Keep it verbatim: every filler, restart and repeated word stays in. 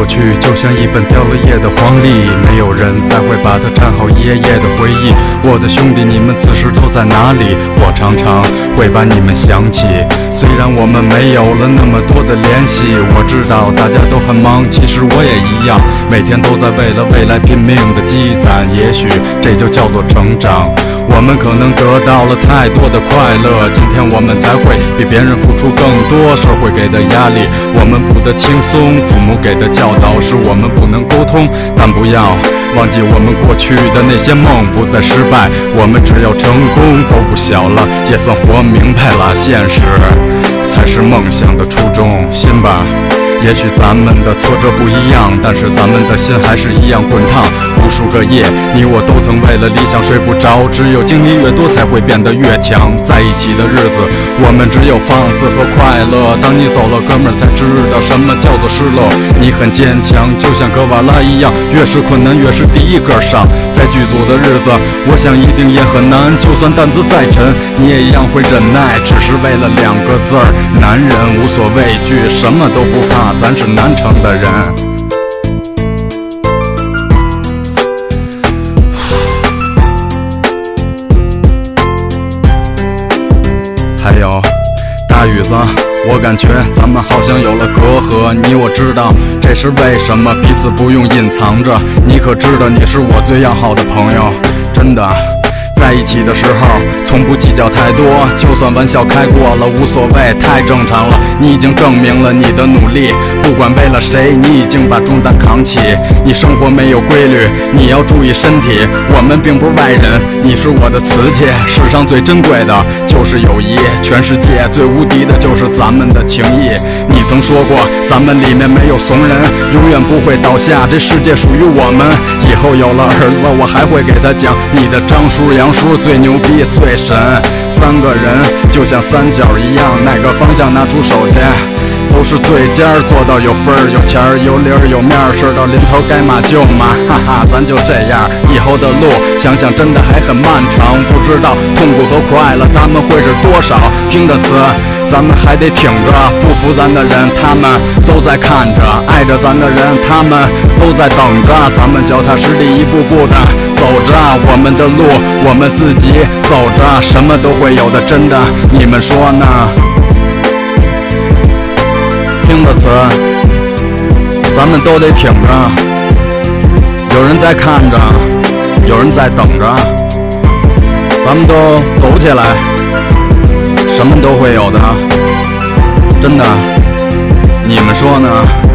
过去就像一本掉了页的黄历，没有人再会把它粘好一页页的回忆。我的兄弟，你们此时都在哪里？我常常会把你们想起，虽然我们没有了那么多的联系。我知道大家都很忙，其实我也一样，每天都在为了未来拼命的积攒。也许这就叫做成长。我们可能得到了太多的快乐，今天我们才会比别人付出更多。社会给的压力我们不得轻松，父母给的教导是我们不能沟通。但不要忘记我们过去的那些梦，不再失败，我们只要成功都不小了，也算活明白了，现实才是梦想的初衷。信吧，也许咱们的挫折不一样，但是咱们的心还是一样滚烫。无数个夜，你我都曾为了理想睡不着，只有经历越多才会变得越强。在一起的日子，我们只有放肆和快乐。当你走了，哥们儿才知道什么叫做失落。你很坚强，就像格瓦拉一样，越是困难越是第一个上。在剧组的日子，我想一定也很难，就算担子再沉，你也一样会忍耐，只是为了两个字儿，男人无所畏惧，什么都不怕，咱是南城的人。还有大雨子，我感觉咱们好像有了隔阂，你我知道这是为什么，彼此不用隐藏着。你可知道你是我最要好的朋友，真的。在一起的时候从不计较太多，就算玩笑开过了无所谓，太正常了。你已经证明了你的努力，不管为了谁，你已经把重担扛起。你生活没有规律，你要注意身体。我们并不是外人，你是我的瓷器，世上最珍贵的就是友谊，全世界最无敌的就是咱们的情谊。你曾说过咱们里面没有怂人，永远不会倒下，这世界属于我们。以后有了儿子，我还会给他讲你的张叔杨叔最牛逼最神。三个人就像三角一样，哪个方向拿出手去都是最尖儿，做到有分儿有钱儿有理儿有面儿，事到临头该骂就骂，哈哈，咱就这样。以后的路想想真的还很漫长，不知道痛苦和快乐他们会是多少。听着词咱们还得挺着，不服咱的人他们都在看着，爱着咱的人他们都在等着，咱们脚踏实地一步步的走着我们的路，我们自己走着，什么都会有的，真的，你们说呢？听着词咱们都得挺着，有人在看着，有人在等着，咱们都走起来，什么都会有的，真的，你们说呢？